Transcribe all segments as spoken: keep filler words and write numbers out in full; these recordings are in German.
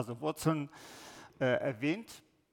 also Wurzeln äh, erwähnt.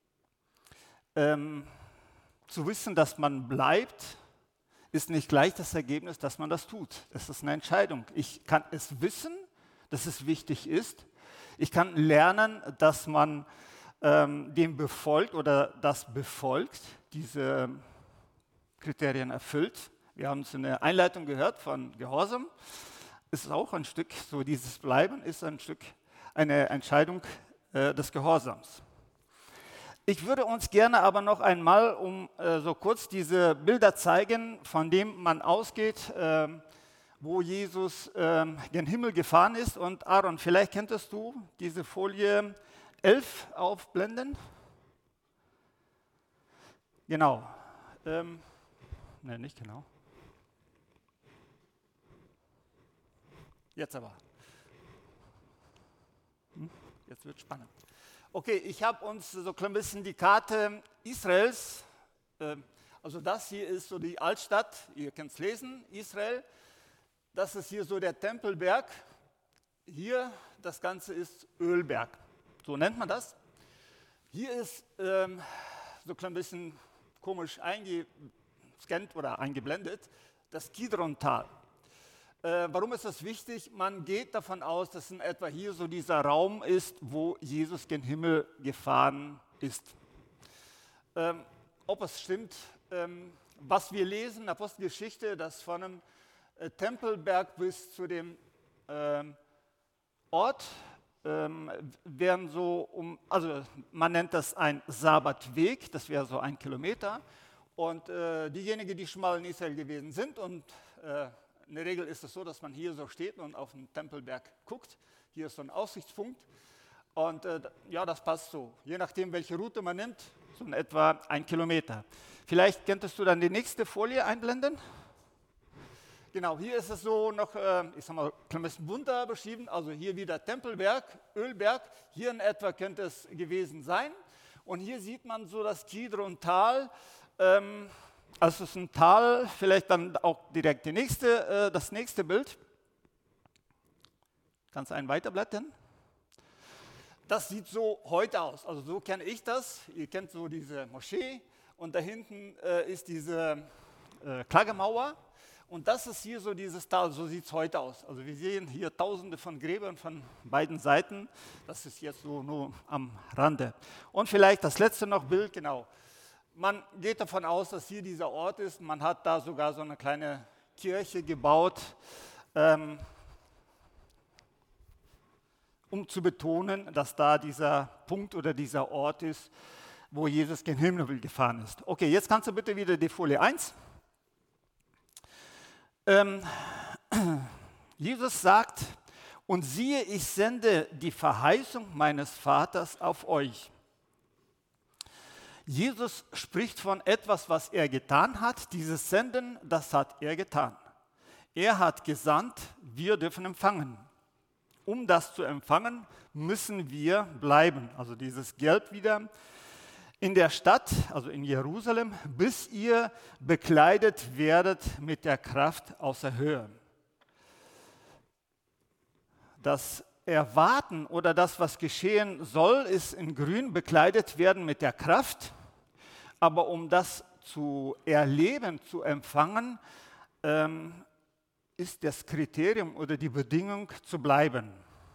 Ähm, zu wissen, dass man bleibt, ist nicht gleich das Ergebnis, dass man das tut. Es ist eine Entscheidung. Ich kann es wissen, dass es wichtig ist. Ich kann lernen, dass man ähm, dem befolgt oder das befolgt, diese Kriterien erfüllt. Wir haben es in der Einleitung gehört von Gehorsam. Ist auch ein Stück, so dieses Bleiben ist ein Stück eine Entscheidung äh, des Gehorsams. Ich würde uns gerne aber noch einmal um äh, so kurz diese Bilder zeigen, von dem man ausgeht, äh, wo Jesus äh, gen Himmel gefahren ist. Und Aaron, vielleicht könntest du diese Folie elf aufblenden. Genau. Ähm, ne, nicht genau. Jetzt aber. Hm? Jetzt wird spannend. Okay, ich habe uns so ein bisschen die Karte Israels, äh, also das hier ist so die Altstadt, ihr könnt es lesen, Israel. Das ist hier so der Tempelberg. Hier, das Ganze ist Ölberg, so nennt man das. Hier ist ähm, so ein bisschen komisch eingescannt oder eingeblendet, das Kidron-Tal. Äh, warum ist das wichtig? Man geht davon aus, dass in etwa hier so dieser Raum ist, wo Jesus gen Himmel gefahren ist. Ähm, ob es stimmt, ähm, was wir lesen in der Apostelgeschichte, dass von einem äh, Tempelberg bis zu dem ähm, Ort ähm, wären so um, also man nennt das ein Sabbatweg, das wäre so ein Kilometer. Und äh, diejenigen, die schon mal in Israel gewesen sind und äh, in der Regel ist es so, dass man hier so steht und auf den Tempelberg guckt. Hier ist so ein Aussichtspunkt. Und äh, ja, das passt so. Je nachdem, welche Route man nimmt, so in etwa ein Kilometer. Vielleicht könntest du dann die nächste Folie einblenden. Genau, hier ist es so noch, äh, ich sag mal, ein bisschen bunter beschrieben. Also hier wieder Tempelberg, Ölberg. Hier in etwa könnte es gewesen sein. Und hier sieht man so das Kidron-Tal. Ähm, Also es ist ein Tal, vielleicht dann auch direkt die nächste, äh, das nächste Bild. Kannst du einen weiterblättern? Das sieht so heute aus, also so kenne ich das. Ihr kennt so diese Moschee und da hinten äh, ist diese äh, Klagemauer. Und das ist hier so dieses Tal, so sieht es heute aus. Also wir sehen hier tausende von Gräbern von beiden Seiten. Das ist jetzt so nur am Rande. Und vielleicht das letzte noch Bild, genau. Man geht davon aus, dass hier dieser Ort ist. Man hat da sogar so eine kleine Kirche gebaut, ähm, um zu betonen, dass da dieser Punkt oder dieser Ort ist, wo Jesus gen Himmel gefahren ist. Okay, jetzt kannst du bitte wieder die Folie eins. Ähm, Jesus sagt, und siehe, ich sende die Verheißung meines Vaters auf euch. Jesus spricht von etwas, was er getan hat. Dieses Senden, das hat er getan. Er hat gesandt, wir dürfen empfangen. Um das zu empfangen, müssen wir bleiben. Also dieses Gelb wieder in der Stadt, also in Jerusalem, bis ihr bekleidet werdet mit der Kraft aus der Höhe. Das Erwarten oder das, was geschehen soll, ist in Grün bekleidet werden mit der Kraft. Aber um das zu erleben, zu empfangen, ähm, ist das Kriterium oder die Bedingung zu bleiben.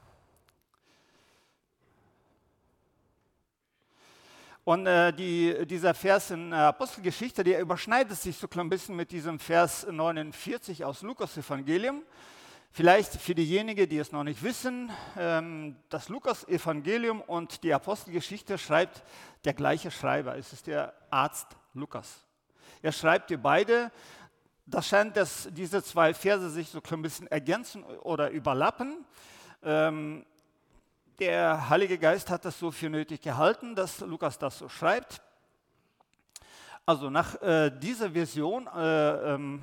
Und äh, die, dieser Vers in äh, Apostelgeschichte, der überschneidet sich so ein bisschen mit diesem Vers neunundvierzig aus Lukas-Evangelium. Vielleicht für diejenigen, die es noch nicht wissen, ähm, das Lukas-Evangelium und die Apostelgeschichte schreibt der gleiche Schreiber. Es ist der Arzt Lukas. Er schreibt die beide. Das scheint, dass diese zwei Verse sich so ein bisschen ergänzen oder überlappen. Ähm, der Heilige Geist hat das so für nötig gehalten, dass Lukas das so schreibt. Also nach äh, dieser Version, äh, ähm,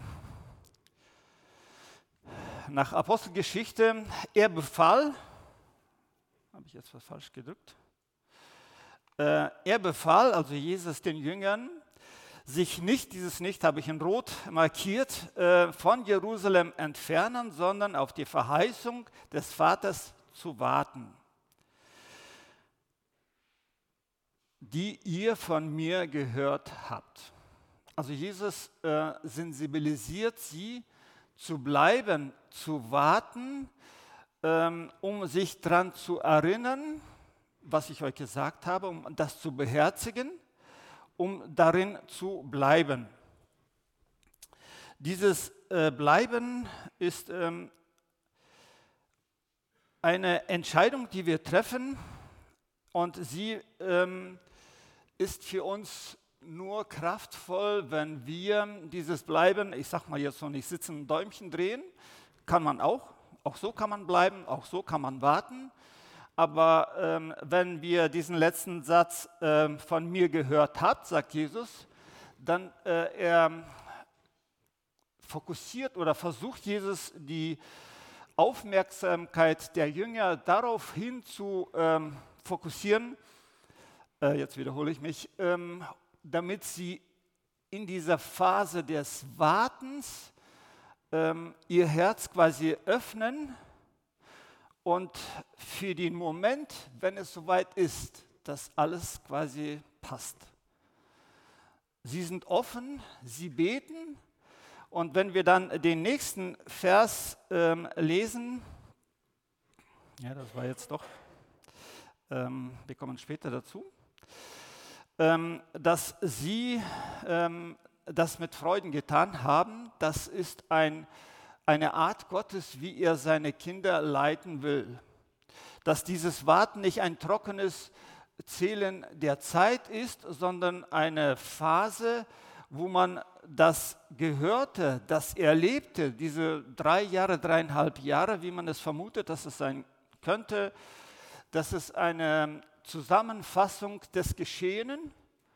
nach Apostelgeschichte, er befahl, habe ich jetzt was falsch gedrückt? Äh, er befahl, also Jesus den Jüngern, sich nicht, dieses Nicht habe ich in Rot markiert, äh, von Jerusalem entfernen, sondern auf die Verheißung des Vaters zu warten. die ihr von mir gehört habt. Also Jesus äh, sensibilisiert sie, zu bleiben, zu warten, ähm, um sich daran zu erinnern, was ich euch gesagt habe, um das zu beherzigen, um darin zu bleiben. Dieses äh, Bleiben ist ähm, eine Entscheidung, die wir treffen, und sie ähm, ist für uns nur kraftvoll, wenn wir dieses Bleiben, ich sag mal jetzt so nicht sitzen, ein Däumchen drehen, kann man auch, auch so kann man bleiben, auch so kann man warten. Aber ähm, wenn wir diesen letzten Satz äh, von mir gehört habt, sagt Jesus, dann äh, er fokussiert oder versucht Jesus die Aufmerksamkeit der Jünger darauf hin zu ähm, fokussieren, äh, jetzt wiederhole ich mich, ähm, damit sie in dieser Phase des Wartens ähm, ihr Herz quasi öffnen und für den Moment, wenn es soweit ist, dass alles quasi passt. Sie sind offen, sie beten, und wenn wir dann den nächsten Vers ähm, lesen, ja, das war jetzt doch, ähm, wir kommen später dazu, ähm, dass sie ähm, das mit Freuden getan haben, das ist ein, eine Art Gottes, wie er seine Kinder leiten will. Dass dieses Warten nicht ein trockenes Zählen der Zeit ist, sondern eine Phase, wo man das Gehörte, das Erlebte, diese drei Jahre, dreieinhalb Jahre, wie man es vermutet, dass es sein könnte, das ist eine Zusammenfassung des Geschehenen,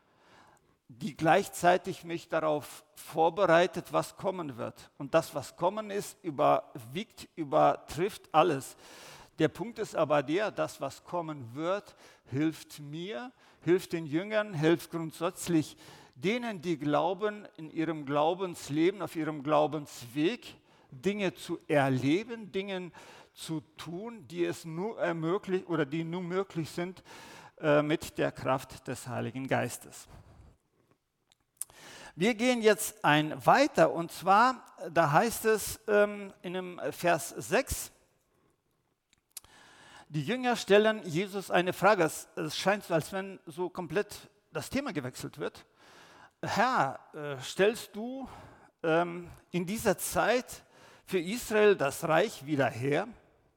die gleichzeitig mich darauf vorbereitet, was kommen wird. Und das, was kommen ist, überwiegt, übertrifft alles. Der Punkt ist aber der, das, was kommen wird, hilft mir, hilft den Jüngern, hilft grundsätzlich denen, die glauben, in ihrem Glaubensleben, auf ihrem Glaubensweg, Dinge zu erleben, Dinge zu tun, die es nur ermöglicht oder die nur möglich sind äh, mit der Kraft des Heiligen Geistes. Wir gehen jetzt ein weiter, und zwar, da heißt es ähm, in dem Vers sechs, die Jünger stellen Jesus eine Frage. Es, es scheint so, als wenn so komplett das Thema gewechselt wird. Herr, äh, stellst du ähm, in dieser Zeit für Israel das Reich wieder her?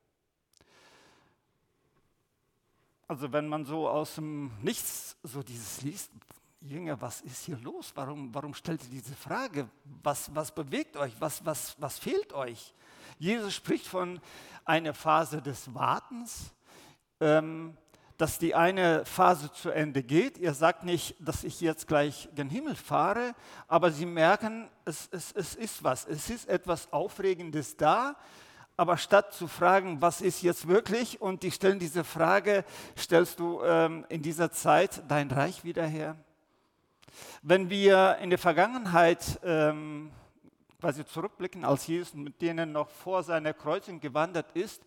Also wenn man so aus dem Nichts so dieses liest, Jünger, was ist hier los? Warum, warum stellt ihr diese Frage? Was, was bewegt euch? Was, was, was fehlt euch? Jesus spricht von einer Phase des Wartens, ähm, dass die eine Phase zu Ende geht. Er sagt nicht, dass ich jetzt gleich in den Himmel fahre, aber sie merken, es, es, es ist was. Es ist etwas Aufregendes da, aber statt zu fragen, was ist jetzt wirklich, und die stellen diese Frage, stellst du ähm, in dieser Zeit dein Reich wieder her? Wenn wir in der Vergangenheit ähm, quasi zurückblicken, als Jesus mit denen noch vor seiner Kreuzung gewandert ist,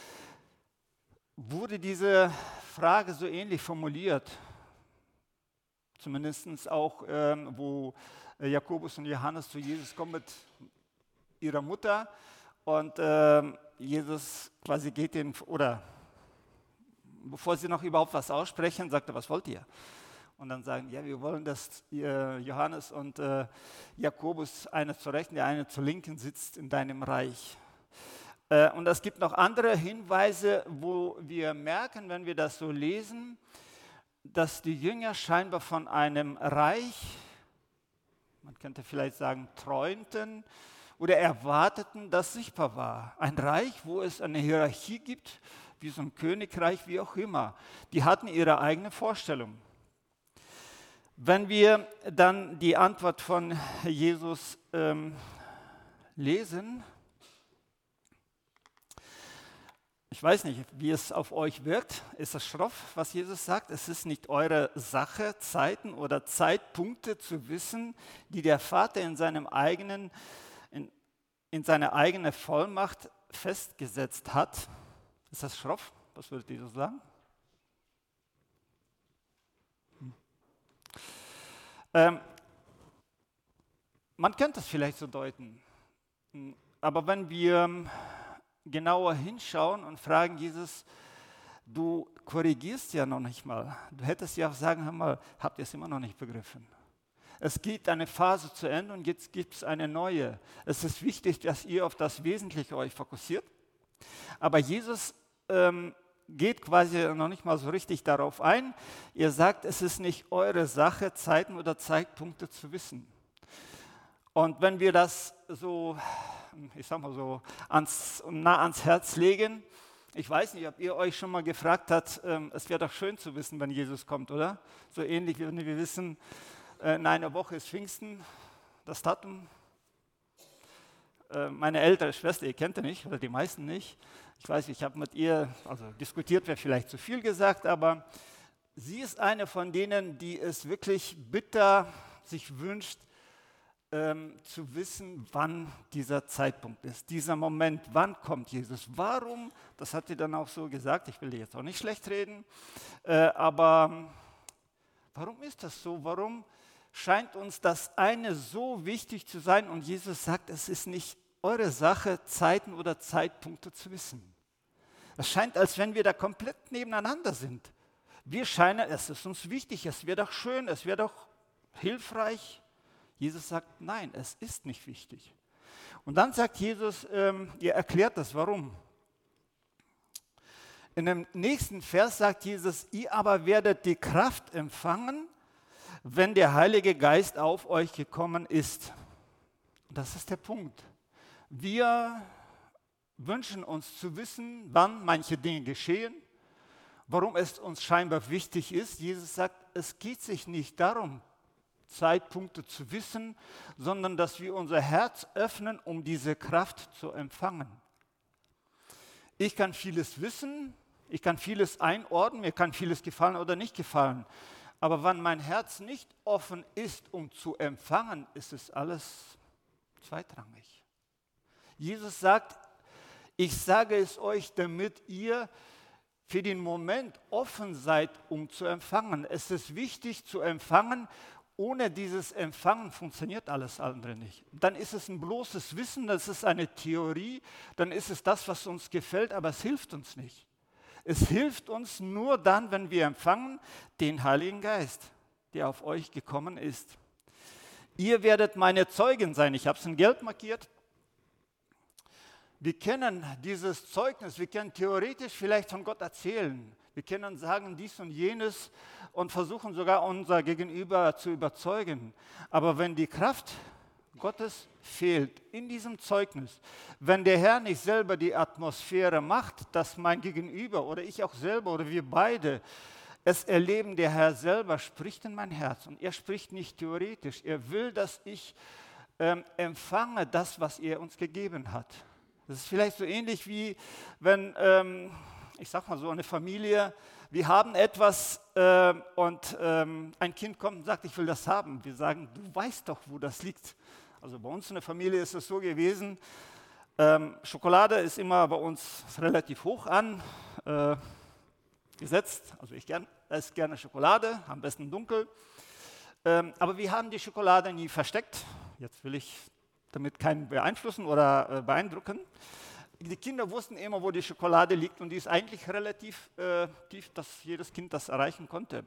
wurde diese Frage so ähnlich formuliert. Zumindest auch, ähm, wo Jakobus und Johannes zu Jesus kommen mit ihrer Mutter, und ähm, Jesus quasi geht den, oder bevor sie noch überhaupt was aussprechen, sagt er, was wollt ihr? Und dann sagen, ja, wir wollen, dass äh, Johannes und äh, Jakobus, einer zur Rechten, der eine zur Linken sitzt in deinem Reich. Äh, und es gibt noch andere Hinweise, wo wir merken, wenn wir das so lesen, dass die Jünger scheinbar von einem Reich, man könnte vielleicht sagen, träumten oder erwarteten, das sichtbar war. Ein Reich, wo es eine Hierarchie gibt, wie so ein Königreich, wie auch immer. Die hatten ihre eigene Vorstellung. Wenn wir dann die Antwort von Jesus ähm, lesen, ich weiß nicht, wie es auf euch wirkt. Ist das schroff, was Jesus sagt? Es ist nicht eure Sache, Zeiten oder Zeitpunkte zu wissen, die der Vater in seinem eigenen, in, in seine eigene Vollmacht festgesetzt hat. Ist das schroff? Was würdet ihr so sagen? Ähm, man könnte es vielleicht so deuten, aber wenn wir genauer hinschauen und fragen, Jesus, du korrigierst ja noch nicht mal. Du hättest ja auch sagen, hör mal, habt ihr es immer noch nicht begriffen? Es geht eine Phase zu Ende und jetzt gibt es eine neue. Es ist wichtig, dass ihr auf das Wesentliche euch fokussiert. Aber Jesus ähm, geht quasi noch nicht mal so richtig darauf ein. Ihr sagt, es ist nicht eure Sache, Zeiten oder Zeitpunkte zu wissen. Und wenn wir das so, ich sag mal so, ans, nah ans Herz legen, ich weiß nicht, ob ihr euch schon mal gefragt habt, ähm, es wäre doch schön zu wissen, wenn Jesus kommt, oder? So ähnlich wie wenn wir wissen, äh, in einer Woche ist Pfingsten, das Datum. Äh, meine ältere Schwester, ihr kennt sie nicht, oder die meisten nicht. Ich weiß, ich habe mit ihr, also diskutiert wäre vielleicht zu viel gesagt, aber sie ist eine von denen, die es wirklich bitter sich wünscht, Ähm, zu wissen, wann dieser Zeitpunkt ist, dieser Moment, wann kommt Jesus. Warum, das hat sie dann auch so gesagt, ich will dir jetzt auch nicht schlecht reden, äh, aber warum ist das so? Warum scheint uns das eine so wichtig zu sein und Jesus sagt, es ist nicht eure Sache, Zeiten oder Zeitpunkte zu wissen. Es scheint, als wenn wir da komplett nebeneinander sind. Wir scheinen, es ist uns wichtig, es wäre doch schön, es wäre doch hilfreich. Jesus sagt, nein, es ist nicht wichtig. Und dann sagt Jesus, ähm, ihr erklärt das, warum. In dem nächsten Vers sagt Jesus, ihr aber werdet die Kraft empfangen, wenn der Heilige Geist auf euch gekommen ist. Und das ist der Punkt. Wir wünschen uns zu wissen, wann manche Dinge geschehen, warum es uns scheinbar wichtig ist. Jesus sagt, es geht sich nicht darum, Zeitpunkte zu wissen, sondern dass wir unser Herz öffnen, um diese Kraft zu empfangen. Ich kann vieles wissen, ich kann vieles einordnen, mir kann vieles gefallen oder nicht gefallen. Aber wenn mein Herz nicht offen ist, um zu empfangen, ist es alles zweitrangig. Jesus sagt, ich sage es euch, damit ihr für den Moment offen seid, um zu empfangen. Es ist wichtig zu empfangen. Ohne dieses Empfangen funktioniert alles andere nicht. Dann ist es ein bloßes Wissen, das ist eine Theorie, dann ist es das, was uns gefällt, aber es hilft uns nicht. Es hilft uns nur dann, wenn wir empfangen den Heiligen Geist, der auf euch gekommen ist. Ihr werdet meine Zeugen sein. Ich habe es in Gelb markiert. Wir können dieses Zeugnis, wir können theoretisch vielleicht von Gott erzählen. Wir können sagen dies und jenes und versuchen sogar unser Gegenüber zu überzeugen. Aber wenn die Kraft Gottes fehlt in diesem Zeugnis, wenn der Herr nicht selber die Atmosphäre macht, dass mein Gegenüber oder ich auch selber oder wir beide es erleben, der Herr selber spricht in mein Herz. Und er spricht nicht theoretisch. Er will, dass ich ähm, empfange das, was er uns gegeben hat. Das ist vielleicht so ähnlich wie wenn... Ähm, ich sage mal so, eine Familie, wir haben etwas äh, und ähm, ein Kind kommt und sagt, ich will das haben. Wir sagen, du weißt doch, wo das liegt. Also bei uns in der Familie ist es so gewesen, ähm, Schokolade ist immer bei uns relativ hoch an äh, gesetzt. Also ich gern, esse gerne Schokolade, am besten dunkel. Ähm, aber wir haben die Schokolade nie versteckt. Jetzt will ich damit keinen beeinflussen oder äh, beeindrucken. Die Kinder wussten immer, wo die Schokolade liegt und die ist eigentlich relativ äh, tief, dass jedes Kind das erreichen konnte.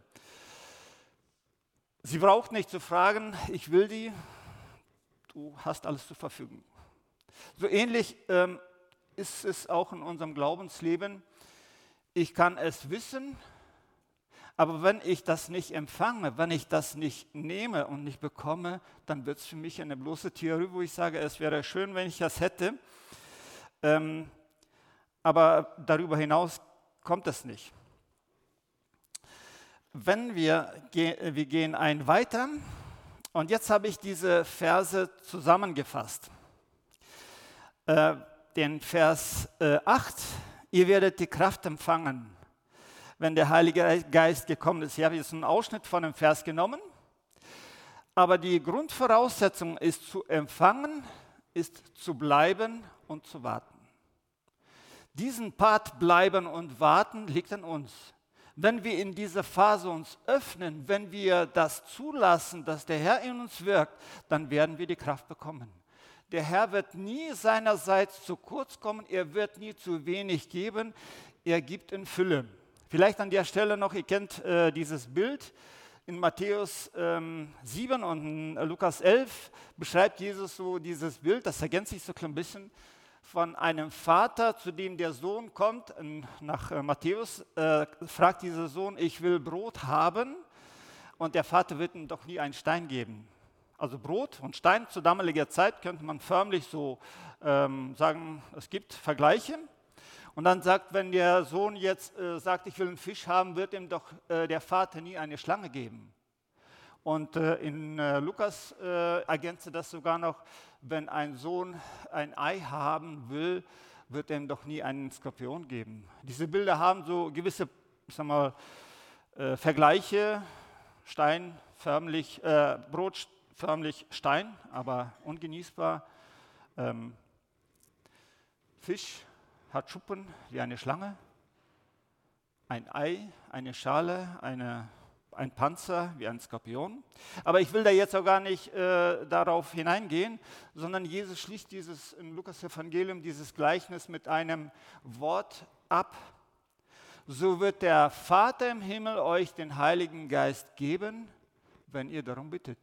Sie braucht nicht zu fragen, ich will die, du hast alles zur Verfügung. So ähnlich ähm, ist es auch in unserem Glaubensleben. Ich kann es wissen, aber wenn ich das nicht empfange, wenn ich das nicht nehme und nicht bekomme, dann wird es für mich eine bloße Theorie, wo ich sage, es wäre schön, wenn ich das hätte. Ähm, aber darüber hinaus kommt es nicht. Wenn wir, ge- wir gehen ein weiter und jetzt habe ich diese Verse zusammengefasst. Äh, den Vers äh, acht, ihr werdet die Kraft empfangen, wenn der Heilige Geist gekommen ist. Ich habe jetzt einen Ausschnitt von dem Vers genommen, aber die Grundvoraussetzung ist zu empfangen, ist zu bleiben und zu warten. Diesen Part bleiben und warten liegt an uns. Wenn wir in dieser Phase uns öffnen, wenn wir das zulassen, dass der Herr in uns wirkt, dann werden wir die Kraft bekommen. Der Herr wird nie seinerseits zu kurz kommen, er wird nie zu wenig geben, er gibt in Fülle. Vielleicht an der Stelle noch, ihr kennt äh, dieses Bild, in Matthäus ähm, sieben und in Lukas elf beschreibt Jesus so dieses Bild, das ergänzt sich so ein bisschen, von einem Vater, zu dem der Sohn kommt, in, nach äh, Matthäus, äh, fragt dieser Sohn, ich will Brot haben, und der Vater wird ihm doch nie einen Stein geben. Also Brot und Stein zu damaliger Zeit könnte man förmlich so ähm, sagen, es gibt Vergleiche. Und dann sagt, wenn der Sohn jetzt äh, sagt, ich will einen Fisch haben, wird ihm doch äh, der Vater nie eine Schlange geben. Und äh, in äh, Lukas äh, ergänzt das sogar noch, wenn ein Sohn ein Ei haben will, wird er ihm doch nie einen Skorpion geben. Diese Bilder haben so gewisse, ich sag mal, äh, Vergleiche, Stein, förmlich, äh, Brot, förmlich Stein, aber ungenießbar. Ähm, Fisch hat Schuppen wie eine Schlange, ein Ei, eine Schale, eine, ein Panzer wie ein Skorpion. Aber ich will da jetzt auch gar nicht äh, darauf hineingehen, sondern Jesus schließt dieses im Lukas-Evangelium dieses Gleichnis mit einem Wort ab. So wird der Vater im Himmel euch den Heiligen Geist geben, wenn ihr darum bittet.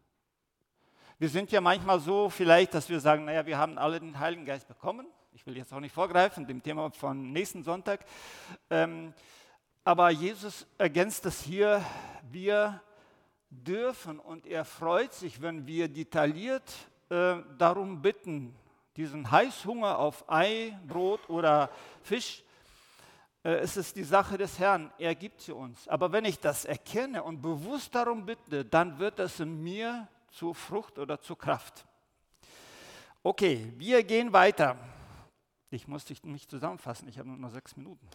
Wir sind ja manchmal so vielleicht, dass wir sagen, naja, wir haben alle den Heiligen Geist bekommen. Ich will jetzt auch nicht vorgreifen, dem Thema von nächsten Sonntag. Ähm, aber Jesus ergänzt das hier, wir dürfen und er freut sich, wenn wir detailliert äh, darum bitten, diesen Heißhunger auf Ei, Brot oder Fisch, äh, es ist die Sache des Herrn, er gibt sie uns. Aber wenn ich das erkenne und bewusst darum bitte, dann wird das in mir zur Frucht oder zur Kraft. Okay, wir gehen weiter. Ich muss mich zusammenfassen, ich habe nur noch sechs Minuten.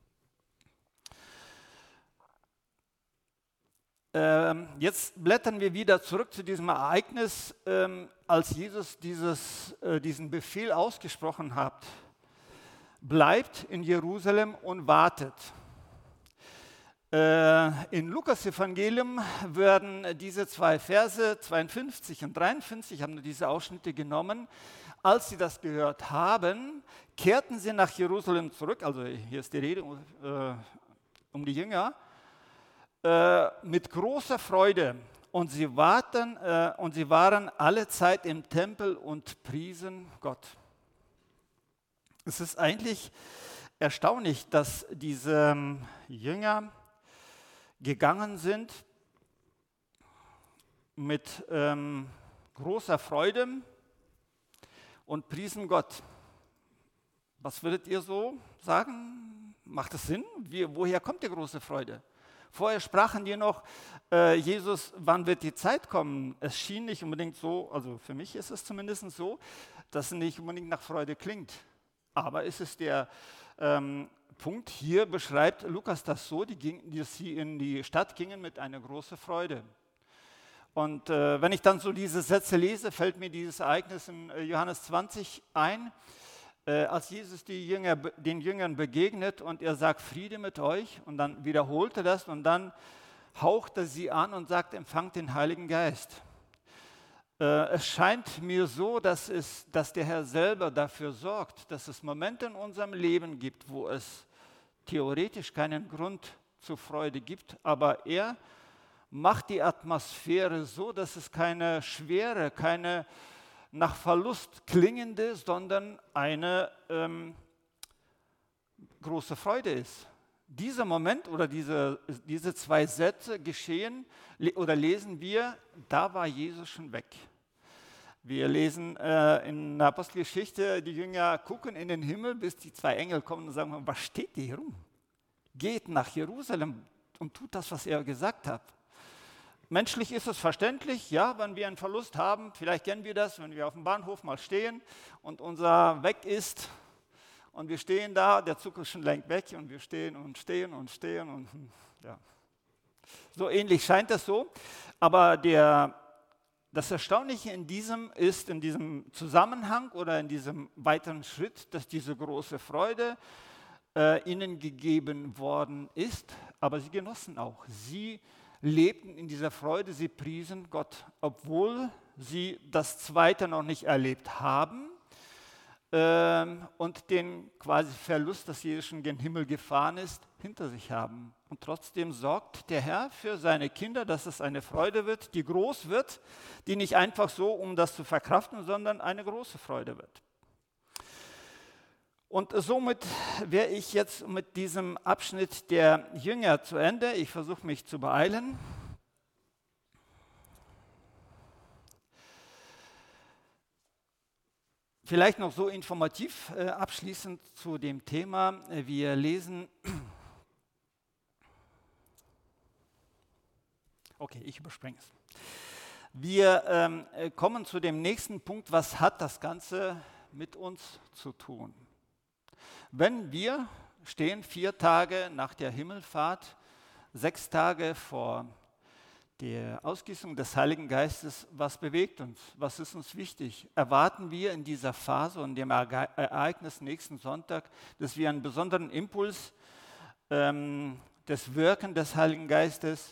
Ähm, jetzt blättern wir wieder zurück zu diesem Ereignis, ähm, als Jesus dieses, äh, diesen Befehl ausgesprochen hat. Bleibt in Jerusalem und wartet. Äh, in Lukas Evangelium werden diese zwei Verse, zweiundfünfzig und dreiundfünfzig, ich habe nur diese Ausschnitte genommen. Als sie das gehört haben, kehrten sie nach Jerusalem zurück, also hier ist die Rede äh, um die Jünger, äh, mit großer Freude. Und sie, warten, äh, und sie waren alle Zeit im Tempel und priesen Gott. Es ist eigentlich erstaunlich, dass diese ähm, Jünger gegangen sind mit ähm, großer Freude und priesen Gott. Was würdet ihr so sagen? Macht es Sinn? Wie, woher kommt die große Freude? Vorher sprachen die noch, äh, Jesus, wann wird die Zeit kommen? Es schien nicht unbedingt so, also für mich ist es zumindest so, dass es nicht unbedingt nach Freude klingt. Aber es ist der ähm, Punkt, hier beschreibt Lukas das so, die ging, dass sie in die Stadt gingen mit einer großen Freude. Und äh, wenn ich dann so diese Sätze lese, fällt mir dieses Ereignis in äh, Johannes zwanzig ein, äh, als Jesus die Jünger, den Jüngern begegnet und er sagt, Friede mit euch, und dann wiederholt er das und dann haucht er sie an und sagt, empfangt den Heiligen Geist. Äh, es scheint mir so, dass, es, dass der Herr selber dafür sorgt, dass es Momente in unserem Leben gibt, wo es theoretisch keinen Grund zur Freude gibt, aber er macht die Atmosphäre so, dass es keine schwere, keine nach Verlust klingende, sondern eine ähm, große Freude ist. Dieser Moment oder diese, diese zwei Sätze geschehen oder lesen wir, da war Jesus schon weg. Wir lesen äh, in der Apostelgeschichte, die Jünger gucken in den Himmel, bis die zwei Engel kommen und sagen, was steht hier rum? Geht nach Jerusalem und tut das, was er gesagt hat. Menschlich ist es verständlich, ja, wenn wir einen Verlust haben, vielleicht kennen wir das, wenn wir auf dem Bahnhof mal stehen und unser weg ist und wir stehen da, der Zug ist schon längst weg und wir stehen und stehen und stehen und ja. So ähnlich scheint es so, aber der, das Erstaunliche in diesem ist, in diesem Zusammenhang oder in diesem weiteren Schritt, dass diese große Freude äh, ihnen gegeben worden ist, aber sie genossen auch. Sie lebten in dieser Freude, sie priesen Gott, obwohl sie das Zweite noch nicht erlebt haben ähm, und den quasi Verlust, dass Jesus schon gen Himmel gefahren ist, hinter sich haben. Und trotzdem sorgt der Herr für seine Kinder, dass es eine Freude wird, die groß wird, die nicht einfach so, um das zu verkraften, sondern eine große Freude wird. Und somit wäre ich jetzt mit diesem Abschnitt der Jünger zu Ende. Ich versuche mich zu beeilen. Vielleicht noch so informativ äh, abschließend zu dem Thema. Wir lesen, okay, ich überspringe es. Wir ähm, kommen zu dem nächsten Punkt, was hat das Ganze mit uns zu tun? Wenn wir stehen vier Tage nach der Himmelfahrt, sechs Tage vor der Ausgießung des Heiligen Geistes, was bewegt uns? Was ist uns wichtig? Erwarten wir in dieser Phase und dem Ereignis nächsten Sonntag, dass wir einen besonderen Impuls ähm, des Wirken des Heiligen Geistes,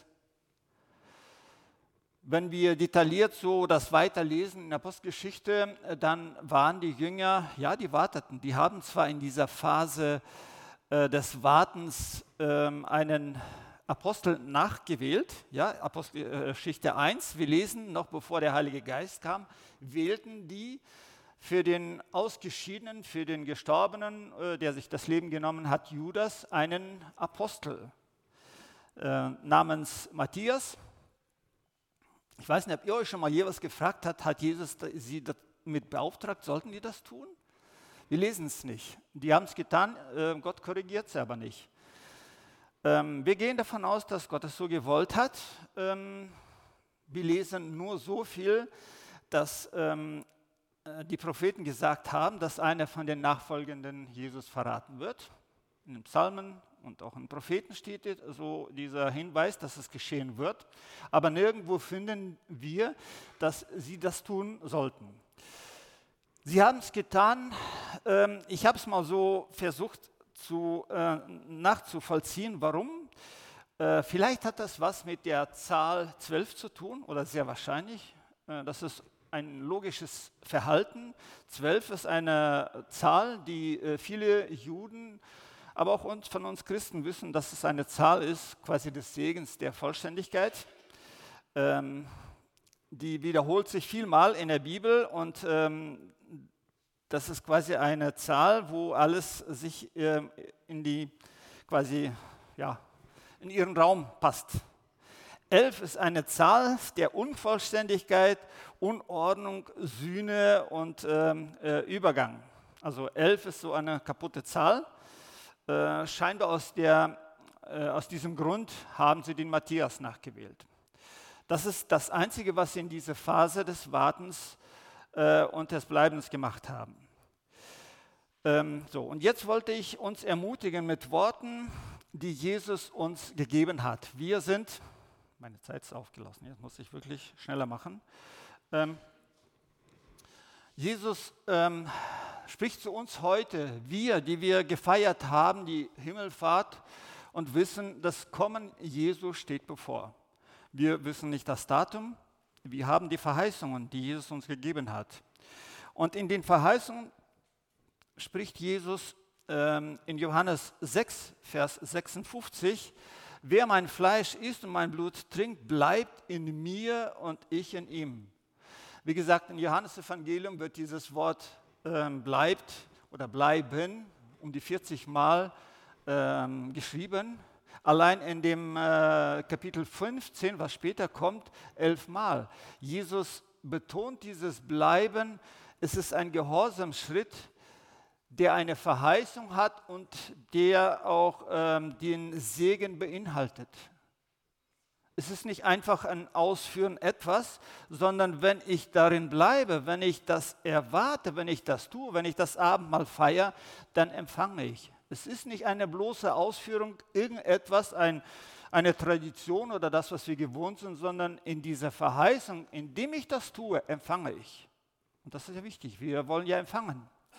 wenn wir detailliert so das weiterlesen in der Apostelgeschichte, dann waren die Jünger, ja, die warteten. Die haben zwar in dieser Phase äh, des Wartens ähm, einen Apostel nachgewählt, ja, Apostelgeschichte eins, wir lesen, noch bevor der Heilige Geist kam, wählten die für den Ausgeschiedenen, für den Gestorbenen, äh, der sich das Leben genommen hat, Judas, einen Apostel äh, namens Matthias. Ich weiß nicht, ob ihr euch schon mal jeweils gefragt habt, hat Jesus sie damit beauftragt, sollten die das tun? Wir lesen es nicht. Die haben es getan, äh, Gott korrigiert es aber nicht. Ähm, wir gehen davon aus, dass Gott es so gewollt hat. Ähm, wir lesen nur so viel, dass ähm, die Propheten gesagt haben, dass einer von den Nachfolgenden Jesus verraten wird. In den Psalmen und auch in Propheten steht so dieser Hinweis, dass es geschehen wird. Aber nirgendwo finden wir, dass sie das tun sollten. Sie haben es getan. Ähm, ich habe es mal so versucht zu, äh, nachzuvollziehen. Warum? Äh, vielleicht hat das was mit der Zahl zwölf zu tun oder sehr wahrscheinlich. Äh, das ist ein logisches Verhalten. zwölf ist eine Zahl, die äh, viele Juden, aber auch uns, von uns Christen wissen, dass es eine Zahl ist, quasi des Segens, der Vollständigkeit. Ähm, die wiederholt sich vielmal in der Bibel und ähm, das ist quasi eine Zahl, wo alles sich äh, in die quasi ja in ihren Raum passt. Elf ist eine Zahl der Unvollständigkeit, Unordnung, Sühne und ähm, äh, Übergang. Also elf ist so eine kaputte Zahl. Äh, scheinbar aus, der, äh, aus diesem Grund haben sie den Matthias nachgewählt. Das ist das Einzige, was sie in dieser Phase des Wartens äh, und des Bleibens gemacht haben. Ähm, so, und jetzt wollte ich uns ermutigen mit Worten, die Jesus uns gegeben hat. Wir sind, meine Zeit ist aufgelassen, jetzt muss ich wirklich schneller machen. Ähm, Jesus ähm, spricht zu uns heute, wir, die wir gefeiert haben, die Himmelfahrt, und wissen, das Kommen Jesu steht bevor. Wir wissen nicht das Datum, wir haben die Verheißungen, die Jesus uns gegeben hat. Und in den Verheißungen spricht Jesus ähm, in Johannes sechs, Vers sechsundfünfzig, wer mein Fleisch isst und mein Blut trinkt, bleibt in mir und ich in ihm. Wie gesagt, im Johannesevangelium wird dieses Wort ähm, bleibt oder bleiben um die vierzig Mal ähm, geschrieben. Allein in dem äh, Kapitel fünfzehn, was später kommt, elf Mal. Jesus betont dieses Bleiben. Es ist ein Gehorsamsschritt, der eine Verheißung hat und der auch ähm, den Segen beinhaltet. Es ist nicht einfach ein Ausführen etwas, sondern wenn ich darin bleibe, wenn ich das erwarte, wenn ich das tue, wenn ich das Abendmahl feiere, dann empfange ich. Es ist nicht eine bloße Ausführung, irgendetwas, ein, eine Tradition oder das, was wir gewohnt sind, sondern in dieser Verheißung, indem ich das tue, empfange ich. Und das ist ja wichtig, wir wollen ja empfangen.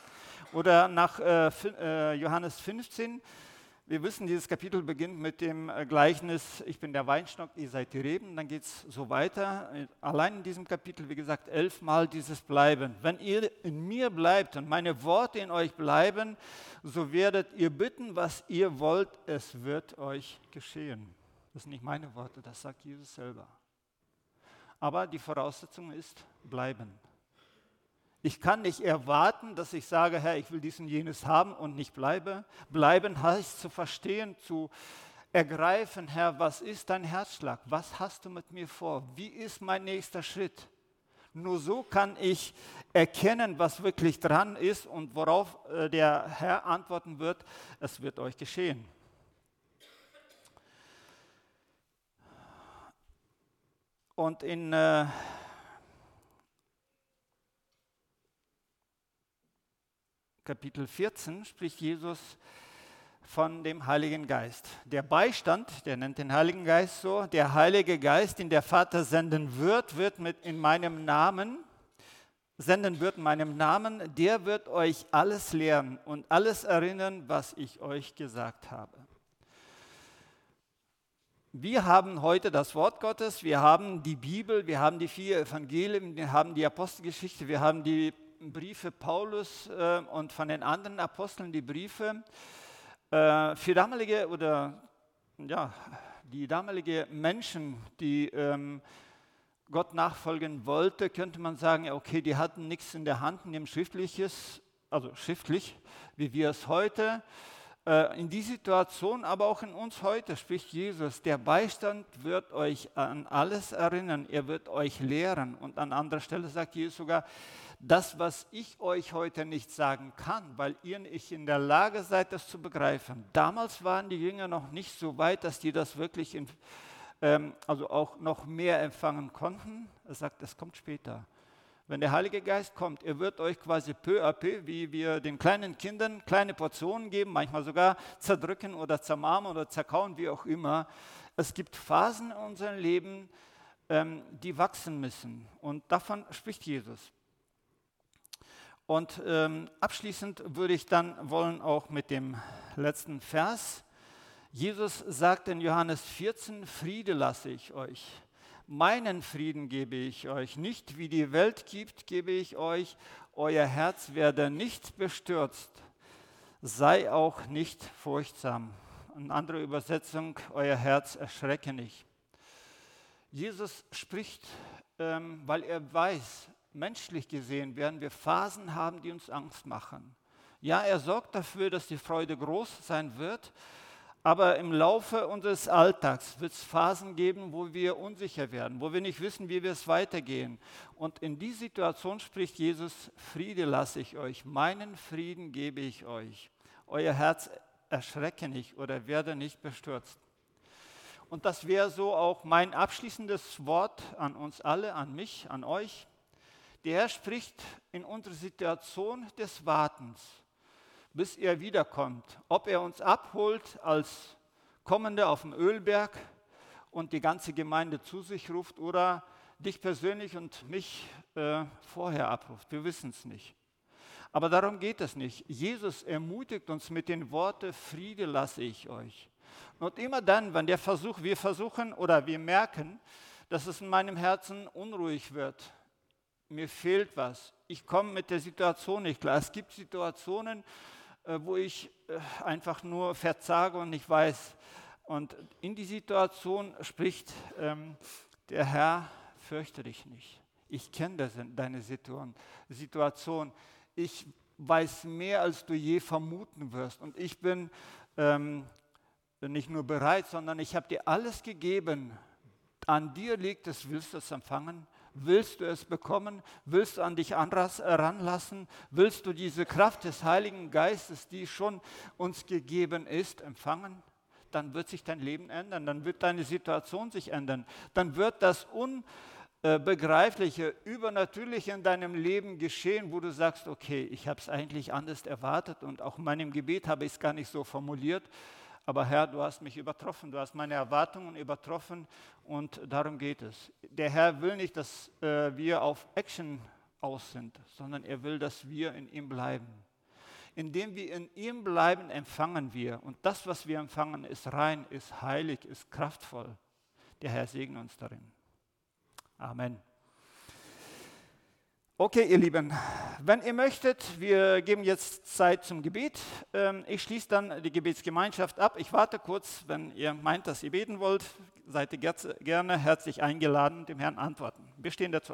Oder nach äh, Fi- äh, Johannes fünfzehn. Wir wissen, dieses Kapitel beginnt mit dem äh, Gleichnis, ich bin der Weinstock, ihr seid die Reben. Dann geht es so weiter. Äh, Allein in diesem Kapitel, wie gesagt, elfmal dieses Bleiben. Wenn ihr in mir bleibt und meine Worte in euch bleiben, so werdet ihr bitten, was ihr wollt, es wird euch geschehen. Das sind nicht meine Worte, das sagt Jesus selber. Aber die Voraussetzung ist bleiben. Ich kann nicht erwarten, dass ich sage, Herr, ich will dies und jenes haben und nicht bleibe. Bleiben heißt zu verstehen, zu ergreifen, Herr, was ist dein Herzschlag? Was hast du mit mir vor? Wie ist mein nächster Schritt? Nur so kann ich erkennen, was wirklich dran ist und worauf äh, der Herr antworten wird, es wird euch geschehen. Und in äh, Kapitel vierzehn spricht Jesus von dem Heiligen Geist. Der Beistand, der nennt den Heiligen Geist so, der Heilige Geist, den der Vater senden wird, wird mit in meinem Namen, senden wird in meinem Namen, der wird euch alles lehren und alles erinnern, was ich euch gesagt habe. Wir haben heute das Wort Gottes, wir haben die Bibel, wir haben die vier Evangelien, wir haben die Apostelgeschichte, wir haben die Briefe Paulus äh, und von den anderen Aposteln die Briefe. Äh, für damalige oder ja, die damalige Menschen, die ähm, Gott nachfolgen wollte, könnte man sagen, okay, die hatten nichts in der Hand, nichts Schriftliches, also schriftlich, wie wir es heute. Äh, in die Situation, aber auch in uns heute spricht Jesus, der Beistand wird euch an alles erinnern, er wird euch lehren. Und an anderer Stelle sagt Jesus sogar, das, was ich euch heute nicht sagen kann, weil ihr nicht in der Lage seid, das zu begreifen. Damals waren die Jünger noch nicht so weit, dass die das wirklich, in, ähm, also auch noch mehr empfangen konnten. Er sagt, es kommt später. Wenn der Heilige Geist kommt, er wird euch quasi peu à peu, wie wir den kleinen Kindern kleine Portionen geben, manchmal sogar zerdrücken oder zermarmen oder zerkauen, wie auch immer. Es gibt Phasen in unserem Leben, ähm, die wachsen müssen. Und davon spricht Jesus. Und ähm, abschließend würde ich dann wollen auch mit dem letzten Vers. Jesus sagt in Johannes vierzehn, Friede lasse ich euch. Meinen Frieden gebe ich euch. Nicht wie die Welt gibt, gebe ich euch. Euer Herz werde nicht bestürzt. Sei auch nicht furchtsam. Eine andere Übersetzung, euer Herz erschrecke nicht. Jesus spricht, ähm, weil er weiß, menschlich gesehen werden wir Phasen haben, die uns Angst machen. Ja, er sorgt dafür, dass die Freude groß sein wird, aber im Laufe unseres Alltags wird es Phasen geben, wo wir unsicher werden, wo wir nicht wissen, wie wir es weitergehen. Und in die Situation spricht Jesus, Friede lasse ich euch, meinen Frieden gebe ich euch. Euer Herz erschrecke nicht oder werde nicht bestürzt. Und das wäre so auch mein abschließendes Wort an uns alle, an mich, an euch. Der Herr spricht in unsere Situation des Wartens, bis er wiederkommt. Ob er uns abholt als Kommende auf dem Ölberg und die ganze Gemeinde zu sich ruft oder dich persönlich und mich äh, vorher abruft. Wir wissen es nicht. Aber darum geht es nicht. Jesus ermutigt uns mit den Worten, Friede lasse ich euch. Und immer dann, wenn der Versuch, wir versuchen oder wir merken, dass es in meinem Herzen unruhig wird, mir fehlt was, ich komme mit der Situation nicht klar. Es gibt Situationen, wo ich einfach nur verzage und nicht weiß. Und in die Situation spricht ähm, der Herr, fürchte dich nicht. Ich kenne deine Situation. Ich weiß mehr, als du je vermuten wirst. Und ich bin ähm, nicht nur bereit, sondern ich habe dir alles gegeben. An dir liegt es, willst du es empfangen? Willst du es bekommen? Willst du an dich heranlassen? Willst du diese Kraft des Heiligen Geistes, die schon uns gegeben ist, empfangen? Dann wird sich dein Leben ändern, dann wird deine Situation sich ändern. Dann wird das Unbegreifliche, Übernatürliche in deinem Leben geschehen, wo du sagst, okay, ich habe es eigentlich anders erwartet und auch in meinem Gebet habe ich es gar nicht so formuliert. Aber Herr, du hast mich übertroffen, du hast meine Erwartungen übertroffen und darum geht es. Der Herr will nicht, dass äh, wir auf Action aus sind, sondern er will, dass wir in ihm bleiben. Indem wir in ihm bleiben, empfangen wir. Und das, was wir empfangen, ist rein, ist heilig, ist kraftvoll. Der Herr segne uns darin. Amen. Okay, ihr Lieben, wenn ihr möchtet, wir geben jetzt Zeit zum Gebet. Ich schließe dann die Gebetsgemeinschaft ab. Ich warte kurz, wenn ihr meint, dass ihr beten wollt, seid ihr gerne herzlich eingeladen, dem Herrn antworten. Wir stehen dazu.